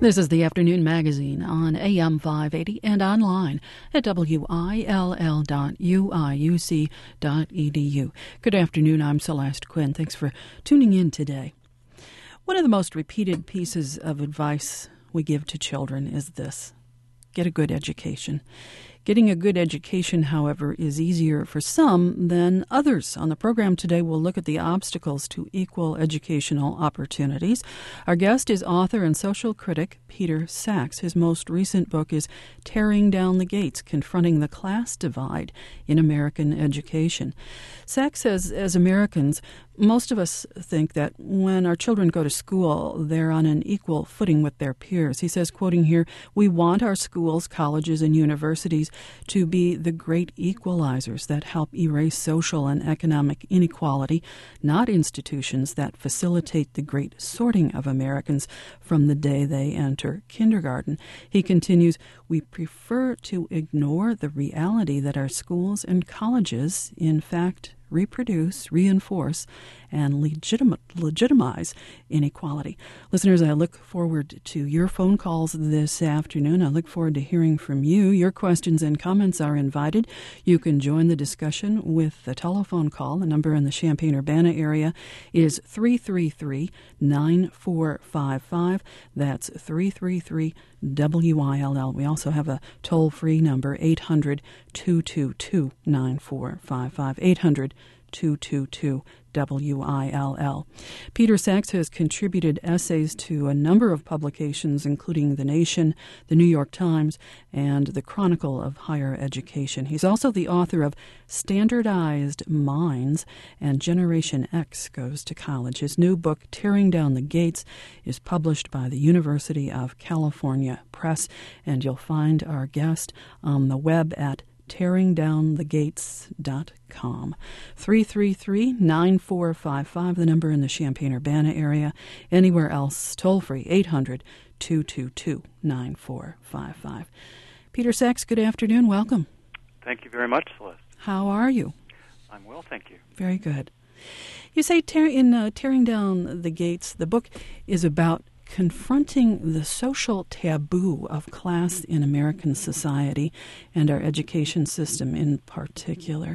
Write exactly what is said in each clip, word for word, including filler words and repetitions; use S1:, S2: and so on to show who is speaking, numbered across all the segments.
S1: This is the Afternoon Magazine on A M five eighty and online at W I L L dot U I U C dot E D U. Good afternoon, I'm Celeste Quinn. Thanks for tuning in today. One of the most repeated pieces of advice we give to children is this: get a good education. Getting a good education, however, is easier for some than others. On the program today, we'll look at the obstacles to equal educational opportunities. Our guest is author and social critic Peter Sachs. His most recent book is Tearing Down the Gates, Confronting the Class Divide in American Education. Sachs says, as Americans, most of us think that when our children go to school, they're on an equal footing with their peers. He says, quoting here, "We want our schools, colleges, and universities to be the great equalizers that help erase social and economic inequality, not institutions that facilitate the great sorting of Americans from the day they enter kindergarten." He continues, "We prefer to ignore the reality that our schools and colleges, in fact, reproduce, reinforce, and legitimate, legitimize inequality." Listeners, I look forward to your phone calls this afternoon. I look forward to hearing from you. Your questions and comments are invited. You can join the discussion with a telephone call. The number in the Champaign-Urbana area is three three three, nine four five five. That's three three three, W I L L. We also have a toll-free number, eight hundred, two two two, nine four five five, eight hundred, two two two, W I L L. Peter Sachs has contributed essays to a number of publications, including The Nation, The New York Times, and The Chronicle of Higher Education. He's also the author of Standardized Minds and Generation X Goes to College. His new book, Tearing Down the Gates, is published by the University of California Press, and you'll find our guest on the web at tearing down the gates dot com. three three three, nine four five five, the number in the Champaign-Urbana area. Anywhere else, toll-free, eight hundred, two two two, nine four five five. Peter Sachs, good afternoon. Welcome.
S2: Thank you very much, Celeste.
S1: How are you?
S2: I'm well, thank you.
S1: Very good. You say tear, in uh, Tearing Down the Gates, the book is about confronting the social taboo of class in American society and our education system in particular.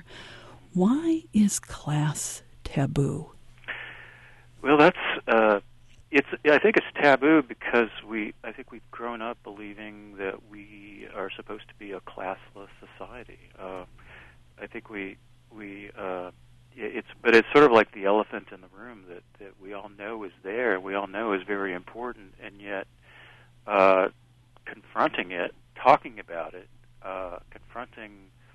S1: Why is class taboo?
S2: Well, that's uh, it's. I think it's taboo because we. I think we've grown up believing that we are supposed to be a classless society. Uh, I think we we. Uh, It's, but it's sort of like the elephant in the room that, that we all know is there, we all know is very important, and yet uh, confronting it, talking about it, uh, confronting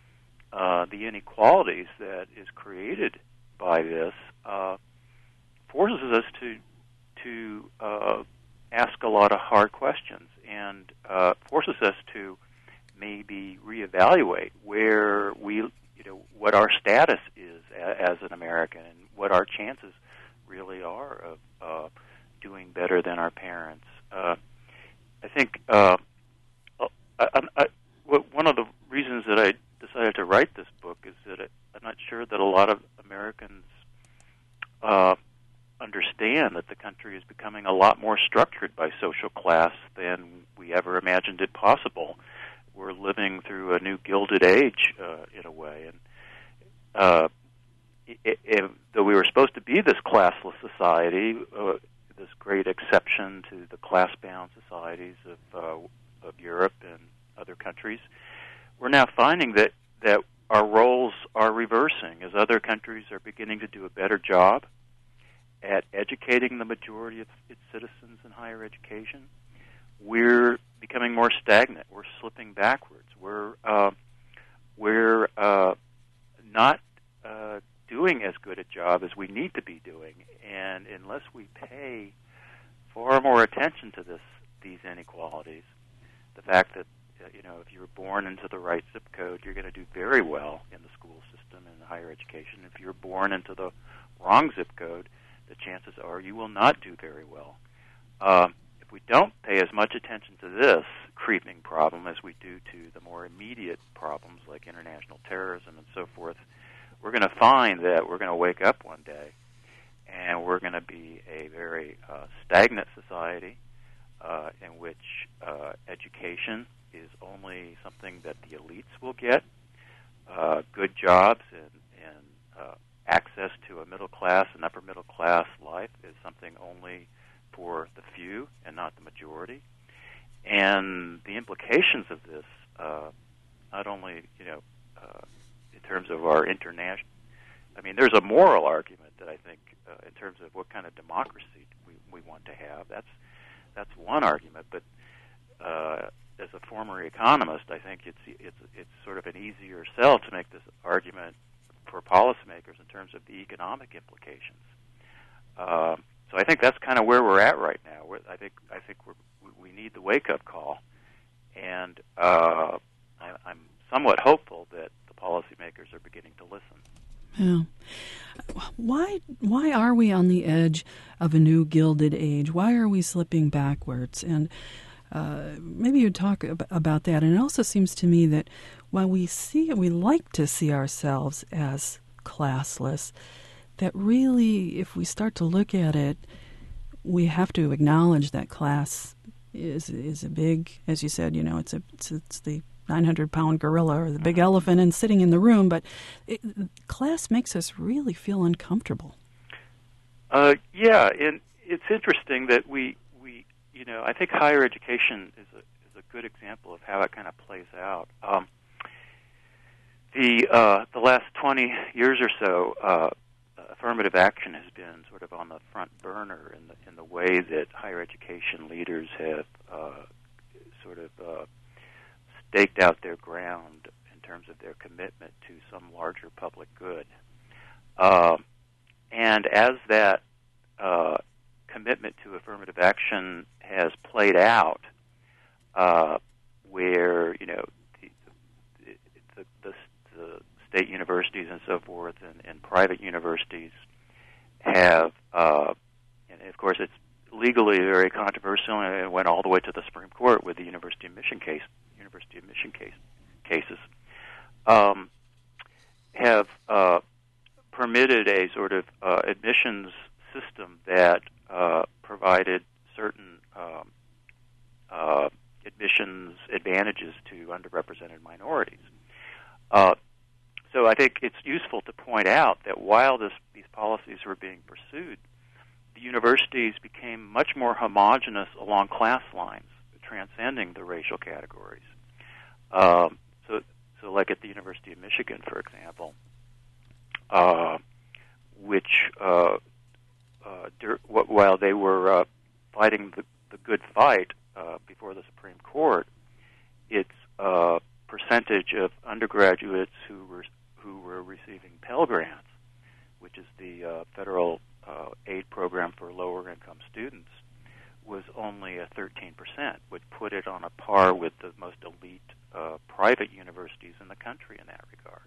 S2: uh, the inequalities that is created by this uh, forces us to to uh, ask a lot of hard questions and uh, forces us to maybe reevaluate where we. You know, what our status is as an American and what our chances really are of uh, doing better than our parents. Uh, I think uh, I, I, I, one of the reasons that I decided to write this book is that it, I'm not sure that a lot of Americans uh, understand that the country is becoming a lot more structured by social class than we ever imagined it possible. We're living through a new Gilded Age, uh, in a way, and uh, it, it, though we were supposed to be this classless society, uh, this great exception to the class-bound societies of uh, of Europe and other countries, we're now finding that that our roles are reversing as other countries are beginning to do a better job at educating the majority of its citizens in higher education. We're becoming more stagnant. We're slipping backwards. We're uh, we're uh, not uh, doing as good a job as we need to be doing, and unless we pay far more attention to this, these inequalities, the fact that uh, you know if you're born into the right zip code, you're going to do very well in the school system and higher education. If you're born into the wrong zip code, the chances are you will not do very well. Um, If we don't pay as much attention to this creeping problem as we do to the more immediate problems like international terrorism and so forth, we're going to find that we're going to wake up one day and we're going to be a very uh, stagnant society, uh, in which uh, education is only something that the elites will get, uh, good jobs and, and uh, access to a middle class and upper middle class life is something only for the few and not the majority. And the implications of this, uh, not only, you know, uh, in terms of our international, I mean, there's a moral argument that I think, uh, in terms of what kind of democracy we, we want to have. That's that's one argument. But uh, as a former economist, I think it's it's it's sort of an easier sell to make this argument for policymakers in terms of the economic implications. Uh, so I think that's kind of where we're at right now. We're, I think I think we're, we need the wake-up call, and uh, I, I'm somewhat hopeful that the policymakers are beginning to listen.
S1: Yeah. Why why are we on the edge of a new Gilded Age? Why are we slipping backwards? And uh, maybe you'd talk ab- about that. And it also seems to me that while we see, we like to see ourselves as classless, that really, if we start to look at it, we have to acknowledge that class is is a big, as you said, you know, it's a it's, it's the nine hundred pound gorilla or the big elephant and sitting in the room, but it, class makes us really feel uncomfortable.
S2: Uh, yeah, and it's interesting that we, we, you know, I think higher education is a, is a good example of how it kind of plays out. Um, the uh, the last twenty years or so, uh, affirmative action has been sort of on the front burner in the in the way that higher education leaders have uh, sort of uh, staked out their ground in terms of their commitment to some larger public good. Uh, and as that uh, commitment to affirmative action has played out, uh, where, you know, the, the, the, the state universities and so forth and, and private universities have, uh, and of course it's legally very controversial, and it went all the way to the Supreme Court with the University of Michigan case, University of Michigan case, cases, um, have uh, permitted a sort of uh, admissions system that uh, provided certain um, uh, admissions advantages to underrepresented minorities. Uh, so I think it's useful to point out that while this, these policies were being pursued, the universities became much more homogenous along class lines, transcending the racial categories. Um, so, so like at the University of Michigan, for example, uh, which uh, uh, dur- while they were uh, fighting the, the good fight uh, before the Supreme Court, its uh, percentage of undergraduates who were who were receiving Pell Grants, which is the uh, federal uh, aid program for lower-income students, was only a thirteen percent, would put it on a par with the most elite uh, private universities in the country in that regard.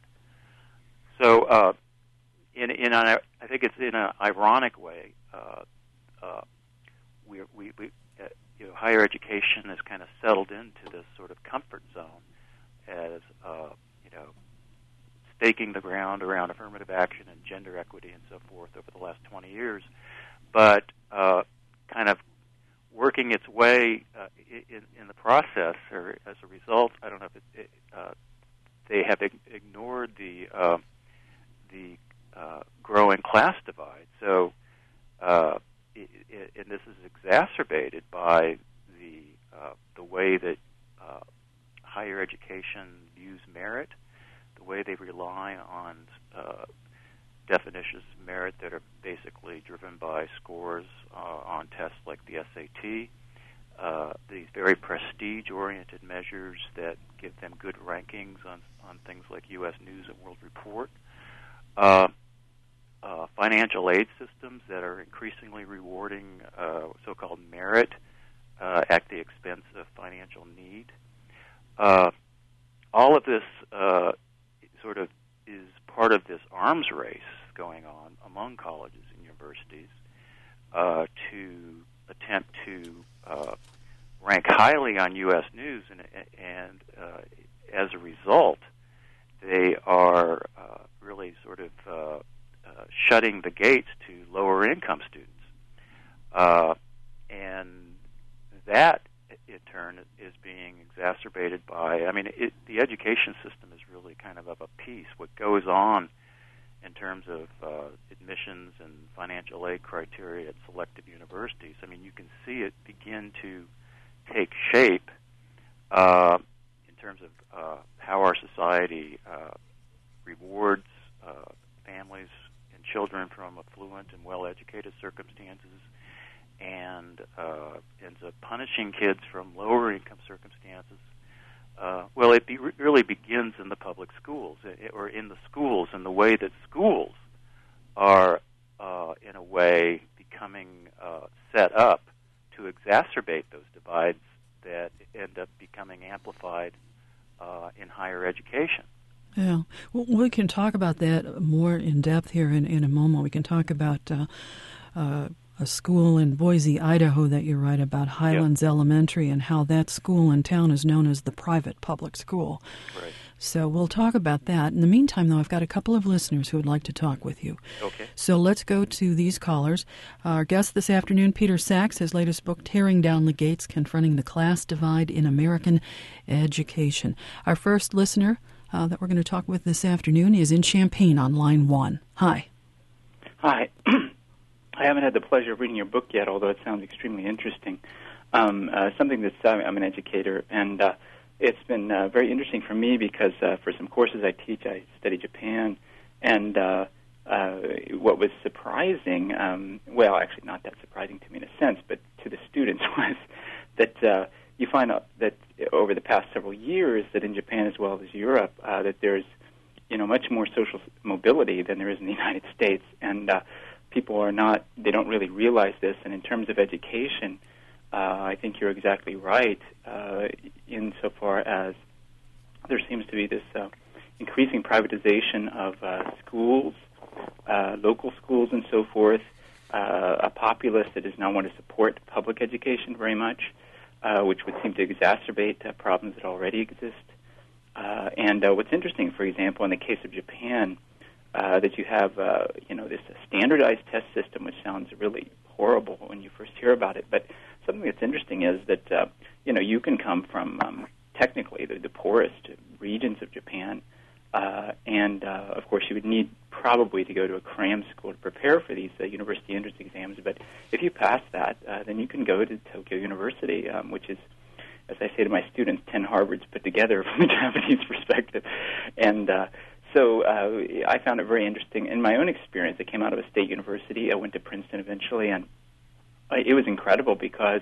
S2: So, uh, in, in a, I think it's in an ironic way, uh, uh, we, we, we uh, you know, higher education has kind of settled into this sort of comfort zone as, uh, you know, staking the ground around affirmative action and gender equity and so forth over the last twenty years, but uh, kind of working its way uh, in, in the process, or as a result, I don't know if it, it, uh, they have ig- ignored the uh, the uh, growing class divide. So, uh, it, it, and this is exacerbated by the uh, the way that uh, higher education views merit, the way they rely on uh, definitions of merit that are basically driven by scores uh, on tests like the S A T, uh, these very prestige-oriented measures that give them good rankings on, on things like U S News and World Report, uh, uh, financial aid systems that are increasingly rewarding uh, so-called merit uh, at the expense of financial need. Uh, all of this uh, sort of is part of this arms race going on among colleges and universities uh, to attempt to uh, rank highly on U S News, and, and uh, as a result, they are uh, really sort of uh, uh, shutting the gates to lower income students. Uh, and that, in turn, is being exacerbated by, I mean, it, the education system is really kind of of a piece. What goes on in terms of uh, admissions and financial aid criteria at selective universities, I mean, you can see it begin to take shape uh, in terms of uh, how our society uh, rewards uh, families and children from affluent and well-educated circumstances, and uh, ends up punishing kids from lower income circumstances. Uh, well, it be, really begins in the public schools, or in the schools, in the way that schools are, uh, in a way, becoming uh, set up to exacerbate those divides that end up becoming amplified uh, in higher education.
S1: Yeah, well, we can talk about that more in depth here in, in a moment. We can talk about uh, uh, a school in Boise, Idaho that you write about, Highlands yep. Elementary, and how that school in town is known as the private public school.
S2: Right.
S1: So we'll talk about that. In the meantime, though, I've got a couple of listeners who would like to talk with you.
S2: Okay.
S1: So let's go to these callers. Our guest this afternoon, Peter Sachs, his latest book, Tearing Down the Gates, Confronting the Class Divide in American Education. Our first listener uh, that we're going to talk with this afternoon is in Champaign on line one. Hi.
S3: Hi. I haven't had the pleasure of reading your book yet, although it sounds extremely interesting. Um, uh, something that's, uh, I'm an educator, and uh, it's been uh, very interesting for me because uh, for some courses I teach, I study Japan, and uh, uh, what was surprising, um, well, actually not that surprising to me in a sense, but to the students was that uh, you find out that over the past several years that in Japan as well as Europe, uh, that there's, you know, much more social mobility than there is in the United States, and uh, people are not, they don't really realize this, and in terms of education, uh, I think you're exactly right, uh, insofar as there seems to be this uh, increasing privatization of uh, schools, uh, local schools and so forth, uh, a populace that does not want to support public education very much, uh, which would seem to exacerbate uh, problems that already exist. Uh, and uh, what's interesting, for example, in the case of Japan, Uh, that you have, uh, you know, this standardized test system, which sounds really horrible when you first hear about it. But something that's interesting is that, uh, you know, you can come from um, technically the, the poorest regions of Japan, uh, and uh, of course you would need probably to go to a cram school to prepare for these uh, university entrance exams. But if you pass that, uh, then you can go to Tokyo University, um, which is, as I say to my students, ten Harvards put together from a Japanese perspective, and uh, So uh, I found it very interesting. In my own experience, I came out of a state university. I went to Princeton eventually, and I, it was incredible because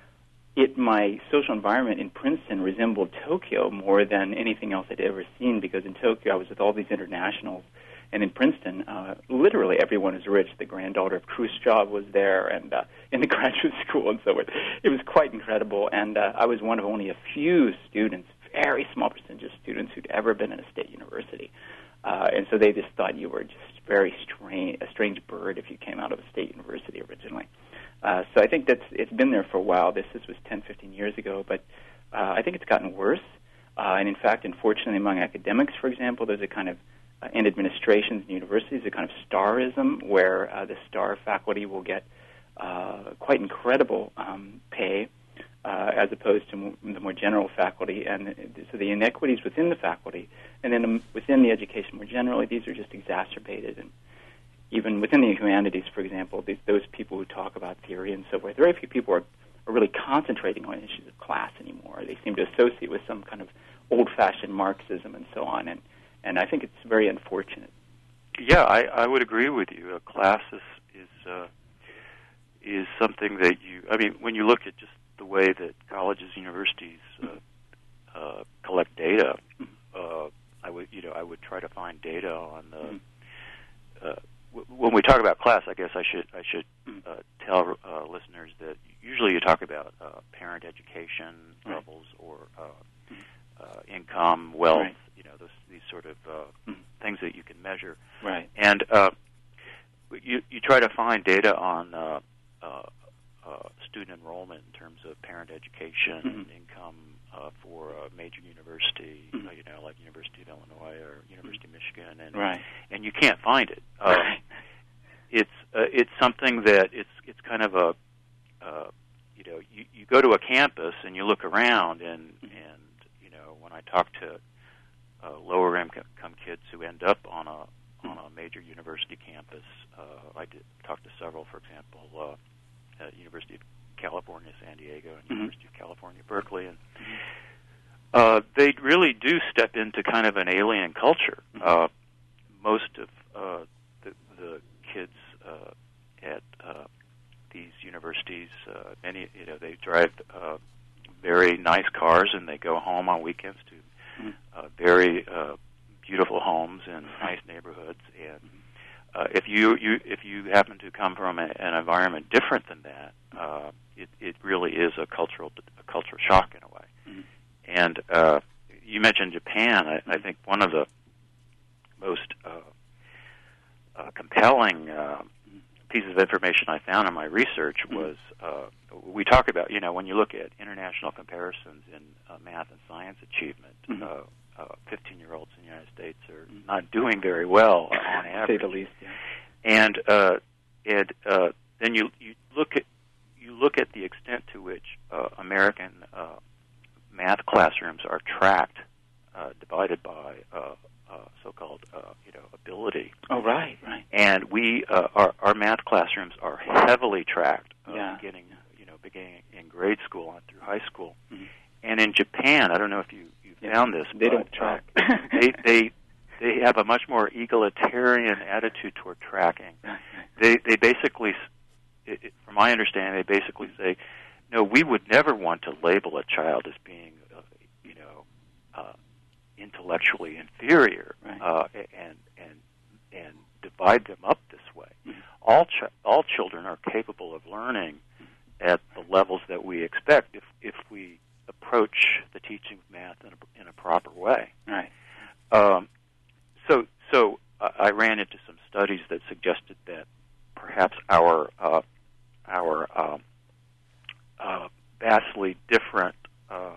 S3: it, my social environment in Princeton resembled Tokyo more than anything else I'd ever seen, because in Tokyo I was with all these internationals, and in Princeton, uh, literally everyone was rich. The granddaughter of Khrushchev was there, and uh, in the graduate school and so forth. It was quite incredible, and uh, I was one of only a few students, very small percentage of students who'd ever been in a state university. Uh, and so they just thought you were just very strange, a strange bird if you came out of a state university originally. Uh, so I think that's it's been there for a while. This, this was ten, fifteen years ago, but uh, I think it's gotten worse. Uh, and in fact, unfortunately, among academics, for example, there's a kind of, uh, in administrations and universities, a kind of starism where uh, the star faculty will get uh, quite incredible um, pay, Uh, as opposed to m- the more general faculty, and so the inequities within the faculty, and then um, within the education more generally, these are just exacerbated. And even within the humanities, for example, these, those people who talk about theory and so forth, very few people are, are really concentrating on issues of class anymore. They seem to associate with some kind of old-fashioned Marxism and so on, and, and I think it's very unfortunate.
S2: Yeah, I, I would agree with you. A class is is, uh, is something that you, I mean, when you look at just the way that colleges, universities uh, uh, collect data, uh, I would, you know, I would try to find data on the. Uh, w- when we talk about class, I guess I should I should uh, tell uh, listeners that usually you talk about uh, parent education
S3: right.
S2: levels or uh, uh, income, wealth,
S3: right.
S2: you know, those these sort of uh, mm. things that you can measure.
S3: Right.
S2: And uh, you you try to find data on. Uh, uh, Uh, student enrollment in terms of parent education
S3: mm-hmm.
S2: and income uh, for a major university,
S3: mm-hmm.
S2: uh, you know, like University of Illinois or University
S3: mm-hmm.
S2: of Michigan, and
S3: right.
S2: and you can't find it. Uh,
S3: right.
S2: It's uh, it's something that it's it's kind of a uh, you know, you, you go to a campus and you look around, and, and you know, when I talk to uh, lower income kids who end up on a on a major university campus, uh, I did talk to several, for example, uh, at University of California, San Diego, and mm-hmm. University of California, Berkeley, and uh, they really do step into kind of an alien culture. Mm-hmm. Uh, most of uh, the, the kids uh, at uh, these universities, uh, many, you know, they drive uh, very nice cars, and they go home on weekends to mm-hmm. uh, very uh, beautiful homes in nice neighborhoods. And uh, if you, you if you happen to come from a, an environment different than that, uh, it, it really is a cultural a cultural shock in a way. Mm-hmm. And uh, you mentioned Japan. I, I think one of the most uh, uh, compelling uh, pieces of information I found in my research was uh, we talk about, you know, when you look at international comparisons in uh, math and science achievement, mm-hmm. uh, uh, fifteen-year-olds in the United States are mm-hmm. not doing very well on average.
S3: Say the least. Yeah.
S2: And uh, and uh, then you you look at you look at the extent to which uh, American uh, math classrooms are tracked, uh, divided by uh, uh, so-called uh, you know ability.
S3: Oh, right, right.
S2: And we uh, our our math classrooms are heavily tracked, uh,
S3: yeah.
S2: beginning you know beginning in grade school on through high school.
S3: Mm-hmm. And
S2: in Japan, I don't know if you you've yeah. found this,
S3: they
S2: but,
S3: don't track.
S2: Uh, they they they have a much more egalitarian attitude toward tracking. They they basically, it, it, from my understanding, they basically say, no, we would never want to label a child as being, uh, you know, uh, intellectually inferior,
S3: right.
S2: uh, and and and divide them up this way.
S3: Mm-hmm.
S2: All ch- all children are capable of learning at the levels that we expect if if we approach the teaching of math in a, in a proper way.
S3: Right.
S2: Um, so so uh, I ran into some studies that suggested that perhaps our uh, our um, uh, vastly different uh,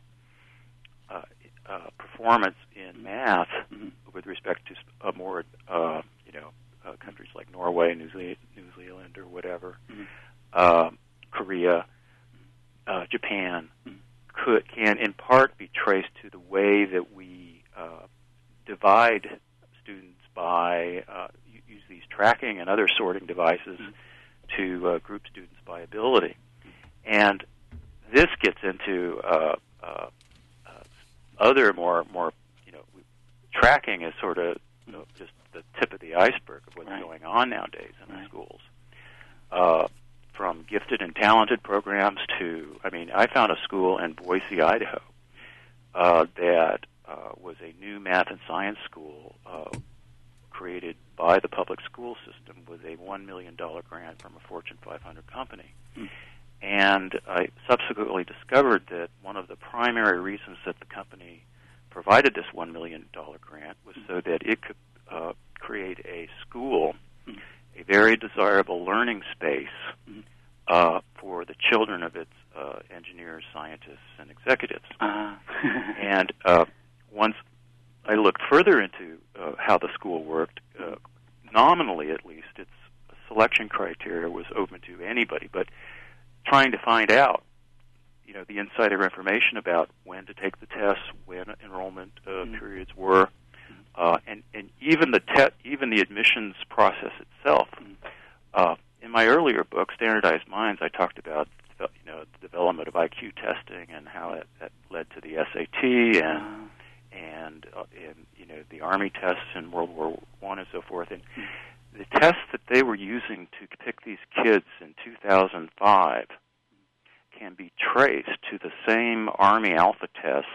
S2: uh, uh, performance in math mm-hmm. with respect to a more uh, you know uh, countries like Norway, New Zealand, New Zealand, or whatever, mm-hmm. uh, Korea, uh, Japan. Mm-hmm. Could, can in part be traced to the way that we uh, divide students by uh, use these tracking and other sorting devices mm-hmm. to uh, group students by ability. And this gets into uh, uh, uh, other more more you know tracking is sort of you know, just the tip of the iceberg of what's
S3: right.
S2: going on nowadays in
S3: right.
S2: the schools. Uh, From gifted and talented programs to, I mean, I found a school in Boise, Idaho, uh, that uh, was a new math and science school uh, created by the public school system with a one million dollars grant from a Fortune five hundred company. Mm. And I subsequently discovered that one of the primary reasons that the company provided this one million dollars grant was mm. so that it could uh, create a school, mm. a very desirable learning space mm. uh, for the children of its uh, engineers, scientists, and executives.
S3: Uh.
S2: And uh, once I looked further into uh, how the school worked, uh, nominally at least, its selection criteria was open to anybody, but trying to find out, you know, the insider information about when to take the tests, when enrollment uh, mm. periods were, uh, and and even the te- even the admissions process itself. Mm. Uh, in my earlier book, Standardized Minds, I talked about you know the development of I Q testing and how it, that led to the S A T and uh. and uh, and you know the Army tests in World War One and so forth. And mm. the tests that they were using to pick these kids in two thousand five can be traced to the same Army Alpha tests.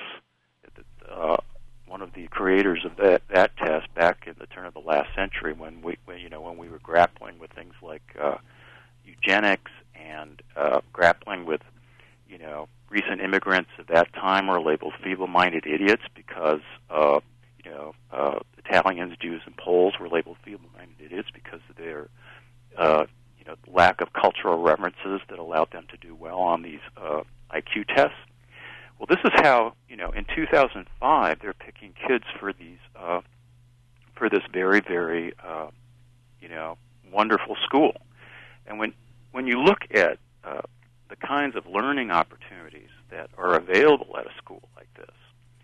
S2: Uh, one of the creators of that, that test back in the turn of the last century, when we, when, you know, when we were grappling with things like uh, eugenics and uh, grappling with, you know, recent immigrants at that time were labeled feeble-minded idiots because, uh, you know, uh, Italians, Jews, and Poles were labeled feeble-minded idiots because of their, uh, you know, lack of cultural references that allowed them to do well on these uh, I Q tests. Well, this is how, you know, in two thousand five, they're picking kids for these, uh, for this very, very, uh, you know, wonderful school. And when when you look at uh, the the kinds of learning opportunities that are available at a school like this,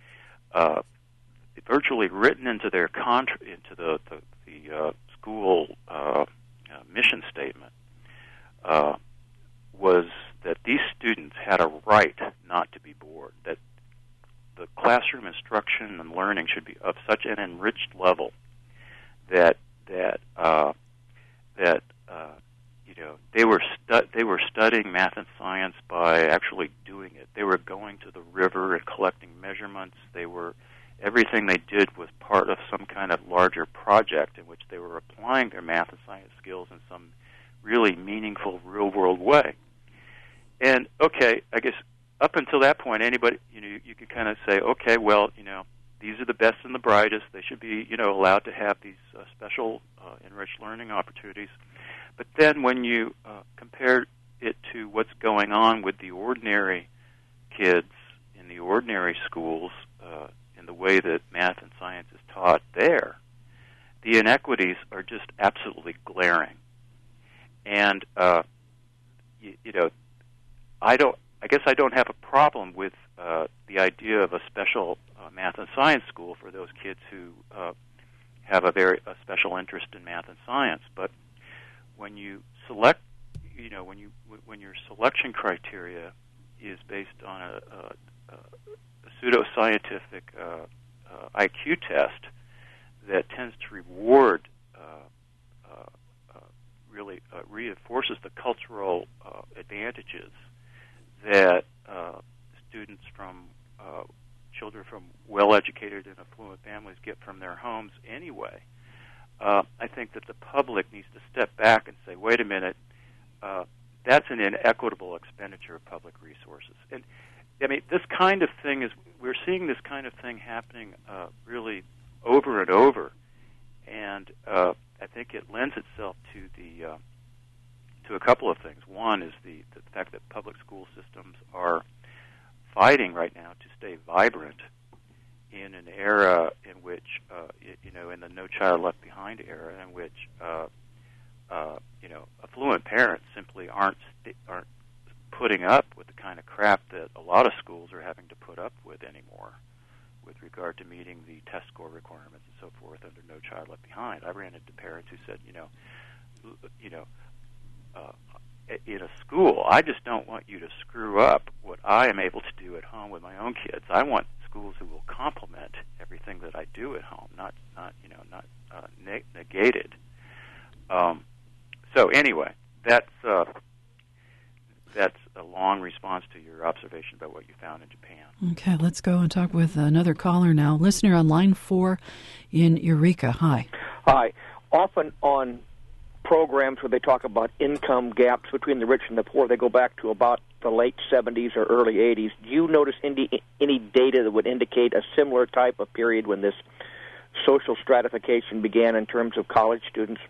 S2: uh, virtually written into their contra- into the the, the uh, school uh, uh, mission statement, uh, was that these students had a right not to be bored, that the classroom instruction and learning should be of such an enriched level that that uh, that uh, you know they were stu- they were studying math and science by actually doing it. They were going to the river and collecting measurements. They were everything they did was part of some kind of larger project in which they were applying their math and science skills in some really meaningful, real-world way. And okay, I guess up until that point, anybody, you know, you could kind of say, okay, well, you know, these are the best and the brightest. They should be, you know, allowed to have these uh, special uh, enriched learning opportunities. But then when you uh, compare it to what's going on with the ordinary kids in the ordinary schools, uh, in the way that math and science is taught there, the inequities are just absolutely glaring. And, uh, you, you know, I don't. I guess I don't have a problem with uh, the idea of a special uh, math and science school for those kids who uh, have a very a special interest in math and science. But when you select, you know, when you when your selection criteria is based on a, a, a pseudoscientific uh, uh, I Q test that tends to reward, uh, uh, uh, really uh, reinforces the cultural uh, advantages that uh, students from uh, children from well-educated and affluent families get from their homes anyway. Uh, I think that the public needs to step back and say, wait a minute, uh, that's an inequitable expenditure of public resources. And, I mean, this kind of thing is, we're seeing this kind of thing happening uh, really over and over. And uh, I think it lends itself to the... Uh, to a couple of things. One is the, the fact that public school systems are fighting right now to stay vibrant in an era in which, uh, you know, in the No Child Left Behind era, in which, uh, uh, you know, affluent parents simply aren't aren't putting up with the kind of crap that a lot of schools are having to put up with anymore, with regard to meeting the test score requirements and so forth under No Child Left Behind. I ran into parents who said, you know, you know. Uh, in a school, I just don't want you to screw up what I am able to do at home with my own kids. I want schools who will complement everything that I do at home, not, not you know, not uh, neg- negated. Um, so anyway, that's uh, that's a long response to your observation about what you found in Japan.
S1: Okay, let's go and talk with another caller now. Listener on line four in Eureka. Hi.
S4: Hi. Often on programs where they talk about income gaps between the rich and the poor, they go back to about the late seventies or early eighties. Do you notice any, any data that would indicate a similar type of period when this social stratification began in terms of college students?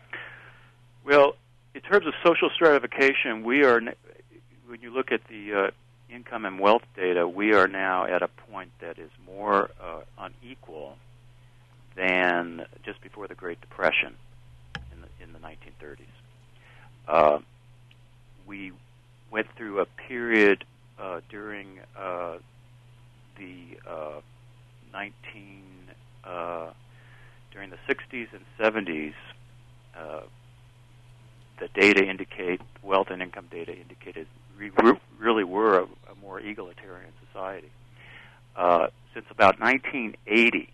S2: Well, in terms of social stratification, we are, when you look at the uh, income and wealth data, we are now at a point that is more uh, unequal than just before the Great Depression in the nineteen thirties. Uh, we went through a period uh, during uh, the uh, nineteen uh, during the sixties and seventies. Uh, the data indicate wealth and income data indicated we really were a, a more egalitarian society. Uh, since about nineteen eighty,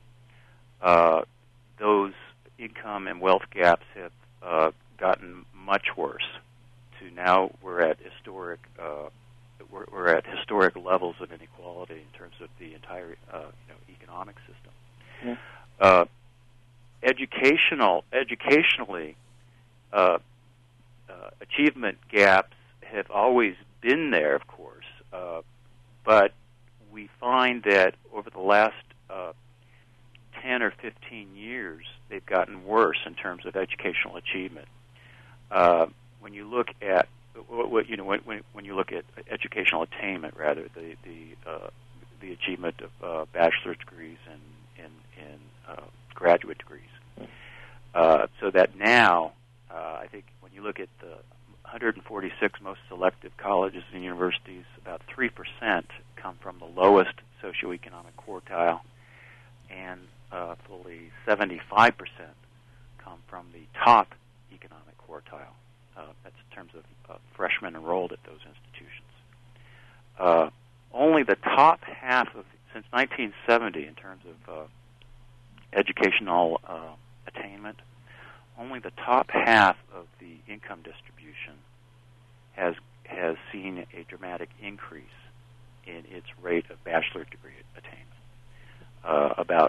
S2: uh, those income and wealth gaps have uh, gotten much worse. To now, we're at historic uh, we're, we're at historic levels of inequality in terms of the entire uh, you know economic system. Yeah. Uh, educational educationally, uh, uh, achievement gaps have always been there, of course, uh, but we find that over the last uh, ten or fifteen years, they've gotten worse in terms of educational achievement. Uh, when you look at what you know, when, when you look at educational attainment, rather the the uh, the achievement of uh, bachelor's degrees and and, and uh, graduate degrees, uh, so that now uh, I think when you look at the hundred forty-six most selective colleges and universities, about three percent come from the lowest socioeconomic quartile, and uh, fully seventy-five percent come from the top economic quartile. Uh, that's in terms of uh, freshmen enrolled at those institutions. Uh, only the top half of, since nineteen seventy, in terms of uh, educational uh, attainment, only the top half of the income distribution has has seen a dramatic increase in its rate of bachelor's degree attainment. Uh, about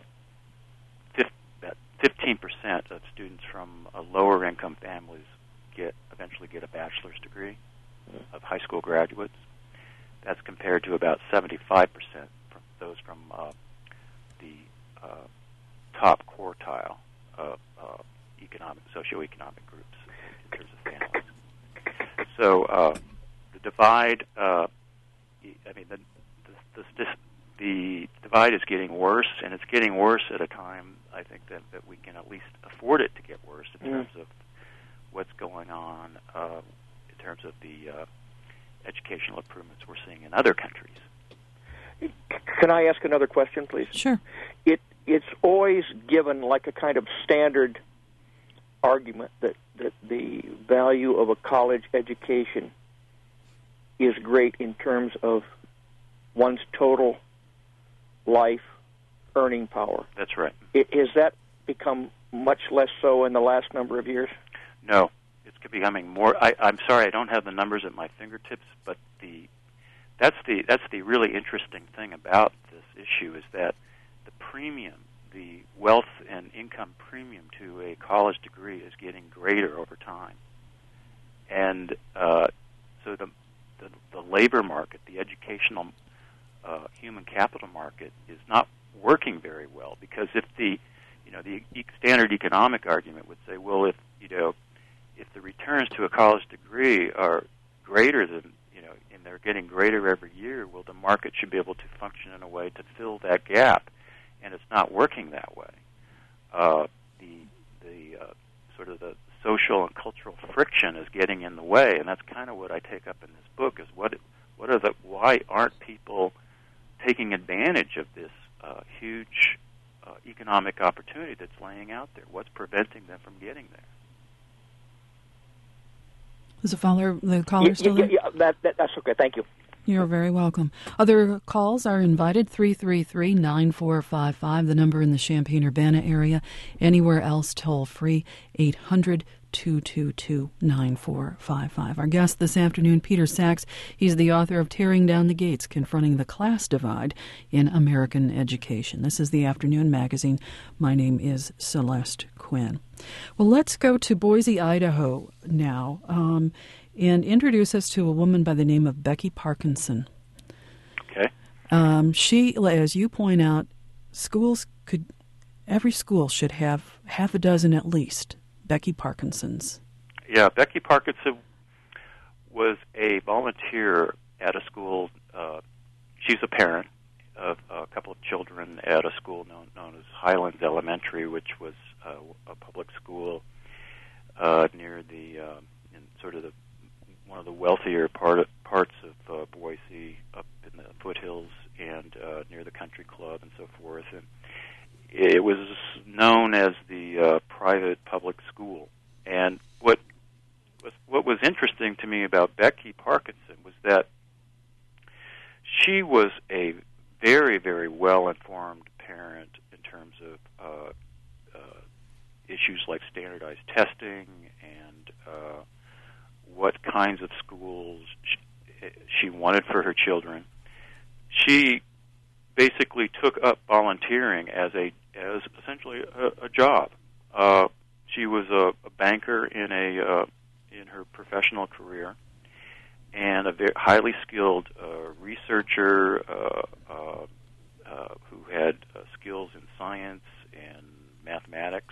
S2: fifteen percent of students from uh, lower income families get eventually get a bachelor's degree of high school graduates. That's compared to about seventy-five percent from those from uh, the uh, top quartile of uh, economic, socioeconomic groups in terms of families. So uh, the divide, uh, I mean, the, the, the, the divide is getting worse, and it's getting worse at a time, I think, that, that we can at least afford it to get worse in terms of what's going on uh, in terms of the uh, educational improvements we're seeing in other countries.
S4: Can I ask another question, please?
S1: Sure.
S4: It It's always given like a kind of standard argument that, that the value of a college education is great in terms of one's total life earning power.
S2: That's right.
S4: It, has that become much less so in the last number of years?
S2: No, it's becoming more. I, I'm sorry, I don't have the numbers at my fingertips, but the that's the that's the really interesting thing about this issue is that the premium, the wealth and income premium to a college degree is getting greater over time, and uh, so the, the the labor market, the educational uh, human capital market, is not working very well because if the you know the e- standard economic argument would say, well, if you know if the returns to a college degree are greater than you know and they're getting greater every year, well, the market should be able to function in a way to fill that gap. And it's not working that way. Uh, the the uh, sort of the social and cultural friction is getting in the way, and that's kind of what I take up in this book. Is what what are the why aren't people taking advantage of this uh, huge uh, economic opportunity that's laying out there? What's preventing them from getting there?
S1: Is the caller the caller
S4: yeah,
S1: still
S4: yeah,
S1: there?
S4: yeah, that, that, that's okay. Thank you.
S1: You're very welcome. Other calls are invited, three three three, nine four five five, the number in the Champaign-Urbana area. Anywhere else, toll free, eight hundred, two two two, nine four five five. Our guest this afternoon, Peter Sachs. He's the author of Tearing Down the Gates, Confronting the Class Divide in American Education. This is the Afternoon Magazine. My name is Celeste Quinn. Well, let's go to Boise, Idaho now. Um, and introduce us to a woman by the name of Becky Parkinson.
S2: Okay.
S1: Um, she, as you point out, schools could, every school should have half a dozen at least Becky Parkinsons.
S2: Yeah, Becky Parkinson was a volunteer at a school. Uh, she's a parent of a couple of children at a school known, known as Highlands Elementary, which was uh, a public school uh, near the, uh, in sort of the one of the wealthier part of, parts of uh, Boise, up in the foothills and uh, near the country club and so forth. And it was known as the uh, private public school. And what was what was interesting to me about Becky Parkinson was that she was a very, very well-informed parent in terms of uh, uh, issues like standardized testing and uh, what kinds of schools she wanted for her children. She basically took up volunteering as a as essentially a, a job. Uh, she was a, a banker in a uh, in her professional career, and a very highly skilled uh, researcher uh, uh, uh, who had uh, skills in science and mathematics,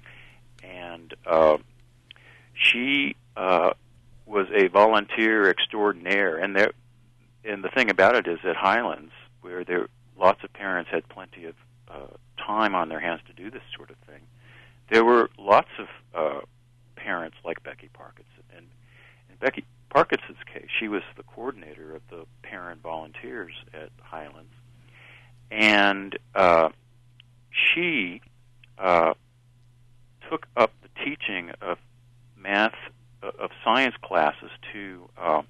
S2: and uh, she. Uh, was a volunteer extraordinaire, and there, and the thing about it is at Highlands, where there lots of parents had plenty of uh, time on their hands to do this sort of thing, there were lots of uh, parents like Becky Parkinson, and, and Becky Parkinson's case, she was the coordinator of the parent volunteers at Highlands, and uh, she uh, took up the teaching of math, uh, of science classes to, uh,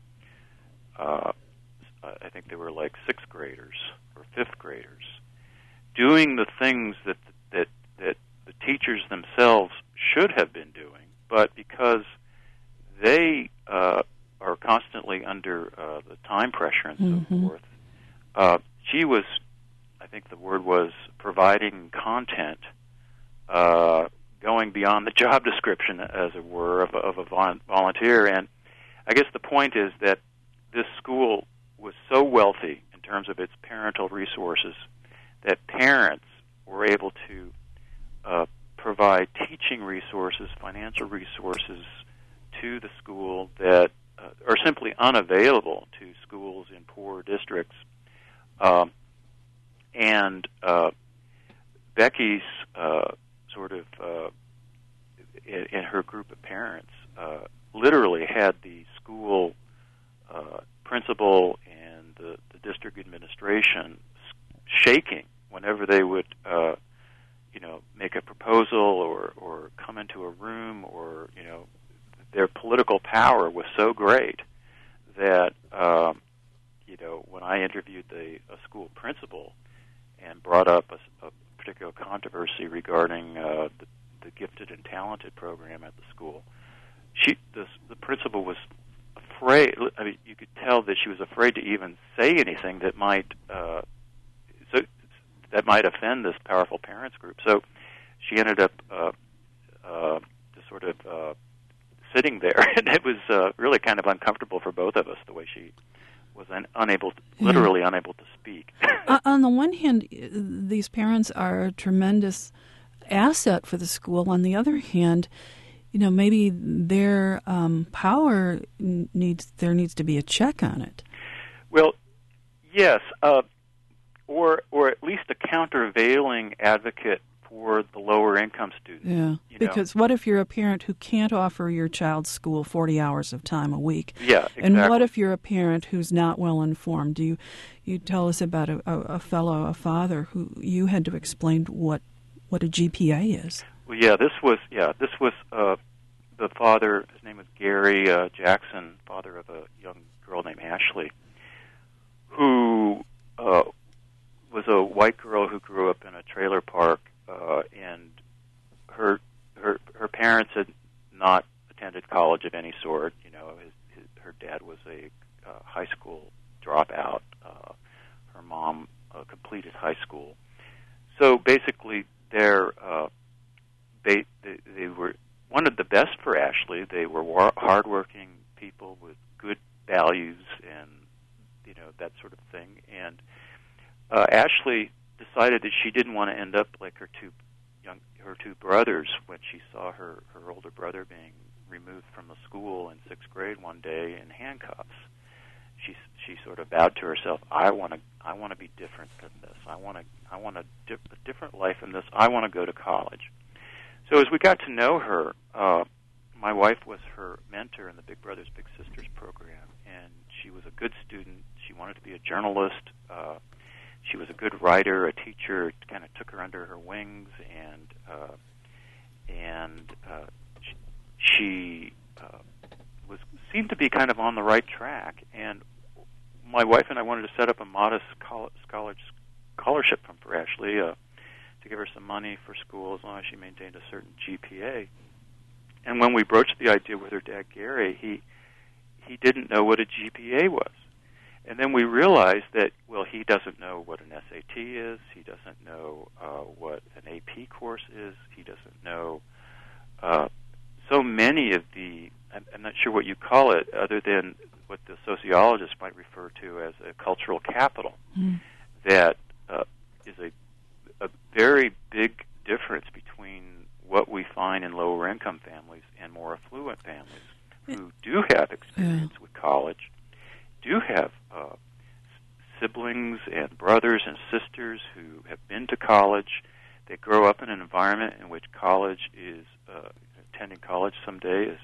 S2: uh, I think they were like sixth graders or fifth graders, doing the things that that that the teachers themselves should have been doing, but because they uh, are constantly under uh, the time pressure and so
S1: mm-hmm.
S2: forth, uh, she was, I think the word was, providing content, uh, going beyond the job description, as it were, of a, of a volunteer. And I guess the point is that this school was so wealthy in terms of its parental resources that parents were able to uh, provide teaching resources, financial resources to the school that uh, are simply unavailable to schools in poor districts. Um, and uh, Becky's uh, sort of, uh, in, in her group of parents, uh, literally had the school uh, principal and the, the district administration shaking whenever they would, uh, you know, make a proposal or, or come into a room, or, you know, their political power was so great that, um, you know, when I interviewed the a school principal and brought up a, a particular controversy regarding uh, the, the gifted and talented program at the school, she the, the principal was afraid. I mean, you could tell that she was afraid to even say anything that might uh, so that might offend this powerful parents group. So she ended up uh, uh, just sort of uh, sitting there, and it was uh, really kind of uncomfortable for both of us, the way she was un- unable, to, literally yeah. unable to speak.
S1: uh, on the one hand, these parents are a tremendous asset for the school. On the other hand, you know, maybe their um, power needs there needs to be a check on it.
S2: Well, yes, uh, or or at least a countervailing advocate for the lower income students.
S1: Yeah,
S2: you
S1: because
S2: know?
S1: What if you're a parent who can't offer your child's school forty hours of time a week?
S2: Yeah, exactly.
S1: And what if you're a parent who's not well informed? Do you you tell us about a, a, a fellow, a father, who you had to explain what what a G P A is?
S2: Well, yeah, this was yeah this was uh, the father. His name was Gary uh, Jackson, father of a young girl named Ashley, who uh, was a white girl who grew up in a trailer park. Uh, and her her her parents had not attended college of any sort. You know, his, his, her dad was a uh, high school dropout. Uh, her mom uh, completed high school. So basically, they're uh, they, they they were wanted the best for Ashley. They were war- hardworking people with good values and you know that sort of thing. And uh, Ashley decided that she didn't want to end up like her two young her two brothers when she saw her, her older brother being removed from the school in sixth grade one day in handcuffs. She she sort of vowed to herself, I want to I want to be different than this. I want to I want a, dip, a different life than this. I want to go to college. So as we got to know her, uh, my wife was her mentor in the Big Brothers Big Sisters program, and she was a good student. She wanted to be a journalist. Uh, She was a good writer, a teacher. Kind of took her under her wings, and uh, and uh, she uh, was seemed to be kind of on the right track. And my wife and I wanted to set up a modest college scholarship fund for Ashley uh, to give her some money for school as long as she maintained a certain G P A. And when we broached the idea with her dad, Gary, he he didn't know what a G P A was. And then we realized that, well, he doesn't know what an S A T is. He doesn't know uh, what an A P course is. He doesn't know uh, so many of the, I'm, I'm not sure what you call it, other than what the sociologists might refer to as a cultural capital, mm. that uh, is a, a very big difference between what we find in lower income families and more affluent families who do have experience yeah. with college, do have uh, siblings and brothers and sisters who have been to college. They grow up in an environment in which college is, uh, attending college someday is you know,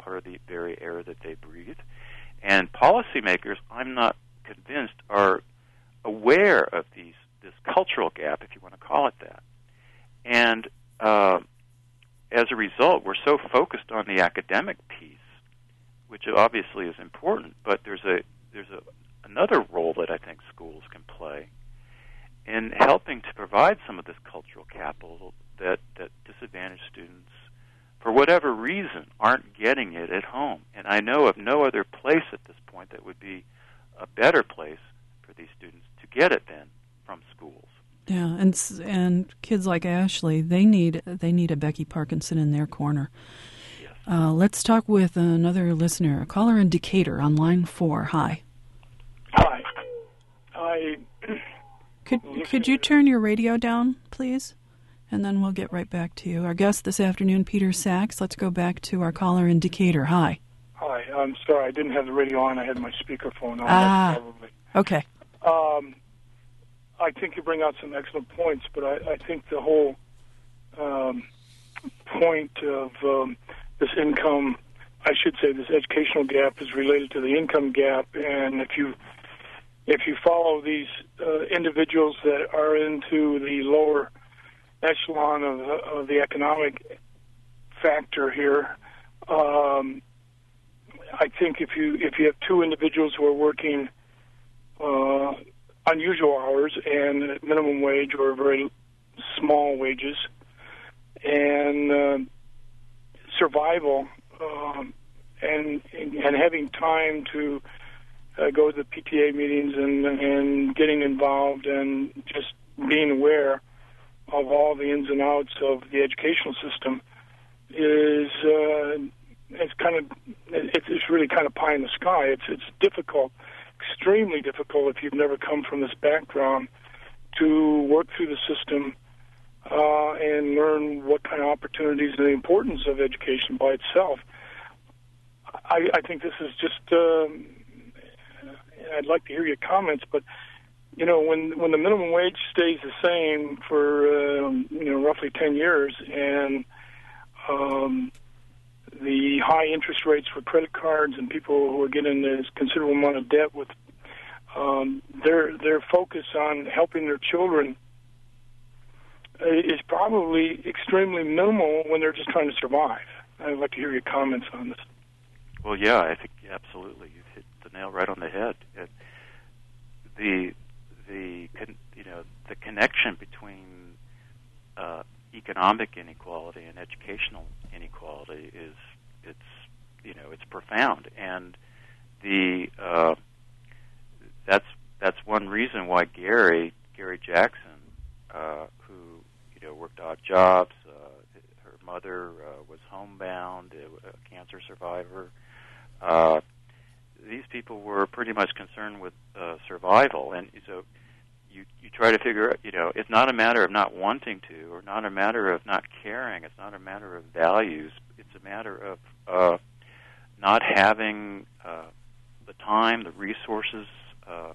S2: part of the very air that they breathe. And policymakers, I'm not convinced, are aware of these this cultural gap, if you want to call it that. And uh, as a result, we're so focused on the academic piece, which obviously is important, but there's a there's a another role that I think schools can play in helping to provide some of this cultural capital that, that disadvantaged students, for whatever reason, aren't getting it at home. And I know of no other place at this point that would be a better place for these students to get it than from schools.
S1: Yeah, and and kids like Ashley, they need they need a Becky Parkinson in their corner.
S2: Yes.
S1: Uh, let's talk with another listener, a caller in Decatur on line four. Hi.
S5: Hi. I
S1: could could you turn your radio down, please? And then we'll get right back to you. Our guest this afternoon, Peter Sachs. Let's go back to our caller in Decatur. Hi.
S5: Hi. I'm sorry, I didn't have the radio on. I had my speakerphone on.
S1: Ah.
S5: Probably.
S1: Okay.
S5: Um, I think you bring out some excellent points, but I, I think the whole um, point of um, this income, I should say this educational gap, is related to the income gap. And if you if you follow these uh, individuals that are into the lower echelon of, of the economic factor here, um, I think if you if you have two individuals who are working uh, unusual hours and at minimum wage or very small wages, and uh, survival, um, and and having time to uh, go to the P T A meetings and and getting involved and just being aware of all the ins and outs of the educational system is uh, it's kind of it's, it's really kind of pie in the sky. It's it's difficult. Extremely difficult if you've never come from this background to work through the system uh, and learn what kind of opportunities and the importance of education by itself. I, I think this is just, um, I'd like to hear your comments, but, you know, when when the minimum wage stays the same for, um, you know, roughly ten years and um, the high interest rates for credit cards and people who are getting this considerable amount of debt with um, their their focus on helping their children is probably extremely minimal when they're just trying to survive. I'd like to hear your comments on this.
S2: Well, yeah, I think absolutely you've hit the nail right on the head. It, the the you know the connection between uh, economic inequality and educational inequality is it's you know it's profound, and the uh, that's that's one reason why Gary Gary Jackson, uh, who you know worked odd jobs, uh, her mother uh, was homebound, a cancer survivor. Uh, these people were pretty much concerned with uh, survival, and so you you try to figure out, you know, it's not a matter of not wanting to, or not a matter of not caring. It's not a matter of values. It's a matter of uh, not having uh, the time, the resources, uh,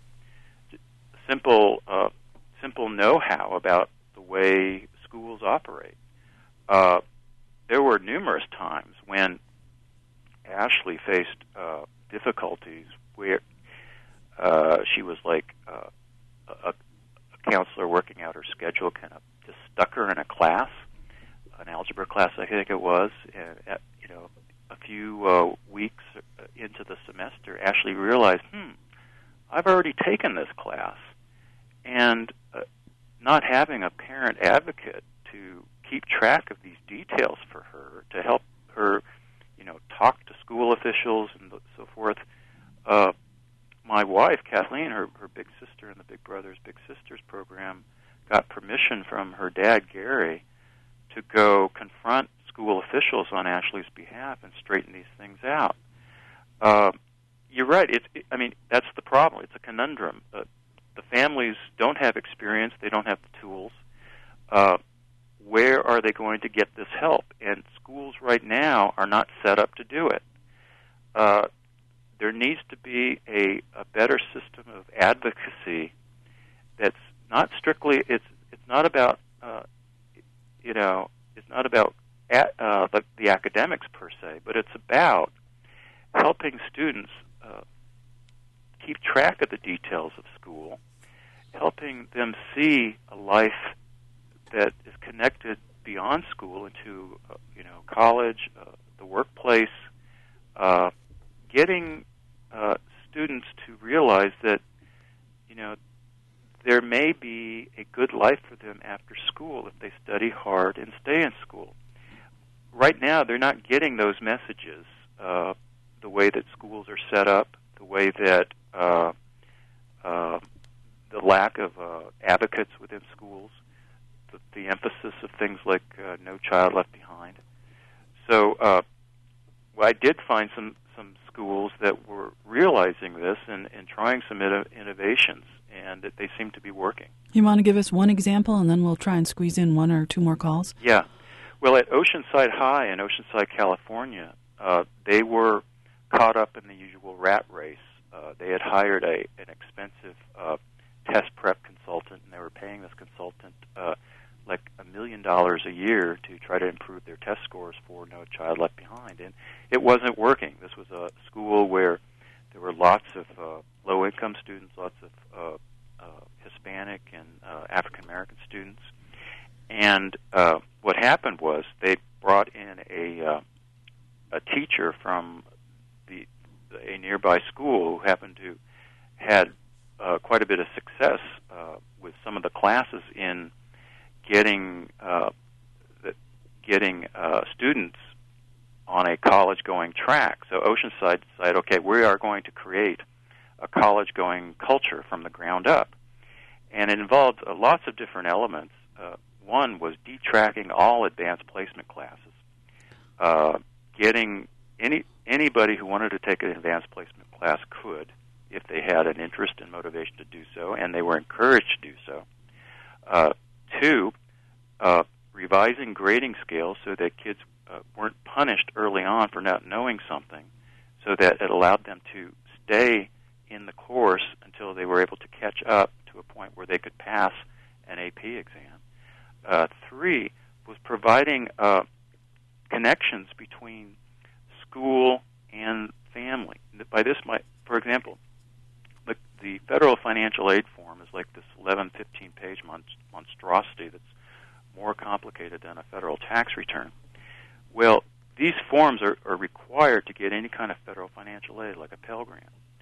S2: simple uh, simple know-how about the way schools operate. Uh, there were numerous times when Ashley faced uh, difficulties where uh, she was like uh, a, a counselor working out her schedule kind of just stuck her in a class, an algebra class I think it was, and at, you know, a few uh, weeks into the semester, Ashley realized, hmm, I've already taken this class, and uh, not having a parent advocate to keep track of these details for her, to help her, you know, talk to school officials and so forth. Uh, my wife, Kathleen, her, her big sister in the Big Brothers Big Sisters program, got permission from her dad, Gary, to go confront school officials on Ashley's behalf and straighten these things out. Uh, you're right. It's, it, I mean, that's the problem. It's a conundrum. Uh, the families don't have experience. They don't have the tools. Uh, where are they going to get this help? And schools right now are not set up to do it. Uh, there needs to be a, a better system of advocacy that's not strictly, it's it's not about, uh, you know, it's not about at, uh, the, the academics per se, but it's about helping students uh, keep track of the details of school, helping them see a life that is connected beyond school into, uh, you know, college, uh, the workplace, uh, getting uh, students to realize that, you know, there may be a good life for them after school if they study hard and stay in school. Right now, they're not getting those messages, uh, the way that schools are set up, the way that uh, uh, the lack of uh, advocates within schools, the, the emphasis of things like uh, No Child Left Behind. So uh, I did find some, some schools that were realizing this and, and trying some inno- innovations, and that they seem to be working.
S1: You want to give us one example, and then we'll try and squeeze in one or two more calls?
S2: Yeah. Well, at Oceanside High in Oceanside, California, uh, they were caught up in the usual rat race. Uh, they had hired a an expensive uh, test prep consultant, and they were paying this consultant uh, like a million dollars a year to try to improve their test scores for No Child Left Behind. And it wasn't working. This was a school where there were lots of uh, low-income students, lots of uh, uh, Hispanic and uh, African-American students. And uh, what happened was they brought in a uh, a teacher from the a nearby school who happened to had uh, quite a bit of success uh, with some of the classes in getting uh, the, getting uh, students on a college-going track. So Oceanside decided, okay, we are going to create a college-going culture from the ground up. And it involved uh, lots of different elements. Uh, one was detracking all advanced placement classes, uh, getting any anybody who wanted to take an advanced placement class could, if they had an interest and motivation to do so, and they were encouraged to do so. Uh, two, uh, revising grading scales so that kids uh, weren't punished early on for not knowing something, so that it allowed them to stay in the course until they were able to catch up to a point where they could pass an A P exam. Uh, three was providing uh, connections between school and family. By this, my, for example, the, the federal financial aid form is like this eleven, fifteen-page monstrosity that's more complicated than a federal tax return. Well, these forms are, are required to get any kind of federal financial aid, like a Pell Grant.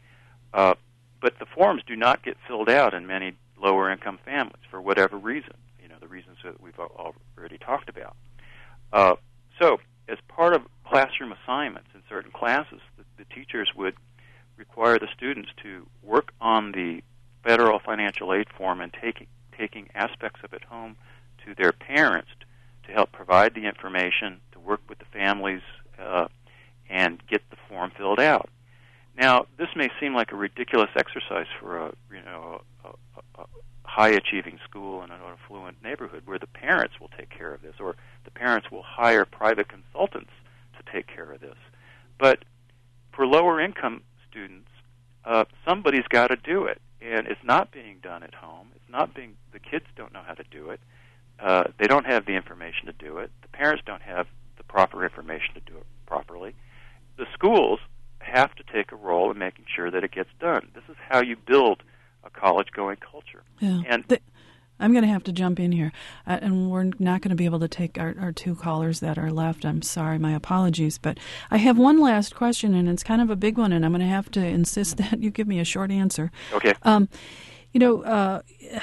S2: Uh, but the forms do not get filled out in many lower-income families for whatever reason, you know, the reasons that we've already talked about. Uh, so, as part of classroom assignments in certain classes, the, the teachers would require the students to work on the federal financial aid form and taking taking aspects of it home to their parents to help provide the information, to work with the families, uh, and get the form filled out. Now, this may seem like a ridiculous exercise for a you know a, a, a high-achieving school in an affluent neighborhood where the parents will take care of this, or the parents will hire private consultants to take care of this. But for lower-income students, uh, somebody's got to do it, and it's not being done at home. It's not being. The kids don't know how to do it. Uh, they don't have the information to do it. The parents don't have the proper information to do it properly. The schools have to take a role in making sure that it gets done. This is how you build a college-going culture.
S1: Yeah.
S2: And
S1: the, I'm going to have to jump in here, uh, and we're not going to be able to take our, our two callers that are left. I'm sorry, my apologies. But I have one last question, and it's kind of a big one, and I'm going to have to insist that you give me a short answer.
S2: Okay.
S1: Um, you know, uh,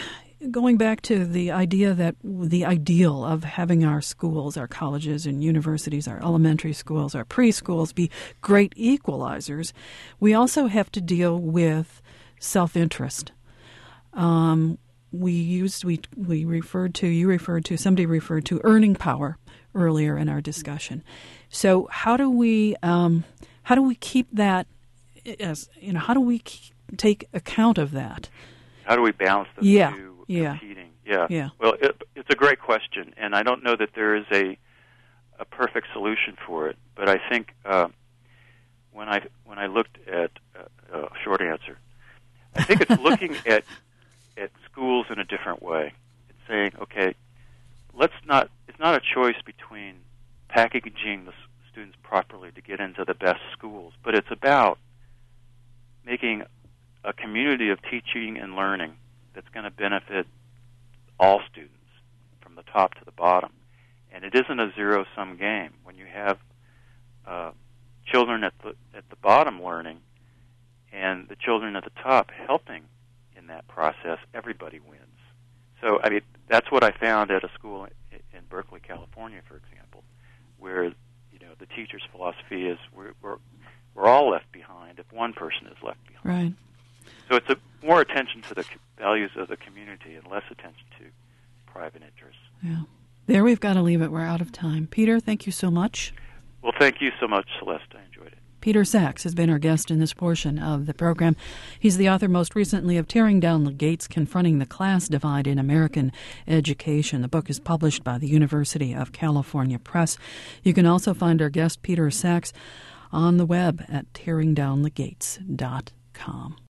S1: going back to the idea that the ideal of having our schools, our colleges and universities, our elementary schools, our preschools be great equalizers, we also have to deal with self-interest. Um, we used, we we referred to, you referred to, somebody referred to earning power earlier in our discussion. So how do we um, how do we keep that? As you know, how do we keep, take account of that?
S2: How do we balance the
S1: yeah.
S2: two
S1: yeah.
S2: competing? Yeah.
S1: Yeah.
S2: Well, it, it's a great question, and I don't know that there is a a perfect solution for it. But I think uh, when I when I looked at uh, a short answer, I think it's looking at at schools in a different way. It's saying, okay, let's not. It's not a choice between packaging the students properly to get into the best schools, but it's about making a community of teaching and learning that's going to benefit all students from the top to the bottom. And it isn't a zero-sum game. When you have uh, children at the at the bottom learning and the children at the top helping in that process, everybody wins. So, I mean, that's what I found at a school in, in Berkeley, California, for example, where, you know, the teacher's philosophy is we're, we're, we're all left behind if one person is left behind.
S1: Right.
S2: So it's a more attention to the values of the community and less attention to private interests.
S1: Yeah. There we've got to leave it. We're out of time. Peter, thank you so much.
S2: Well, thank you so much, Celeste. I enjoyed it.
S1: Peter Sachs has been our guest in this portion of the program. He's the author most recently of Tearing Down the Gates, Confronting the Class Divide in American Education. The book is published by the University of California Press. You can also find our guest, Peter Sachs, on the web at tearing down the gates dot com.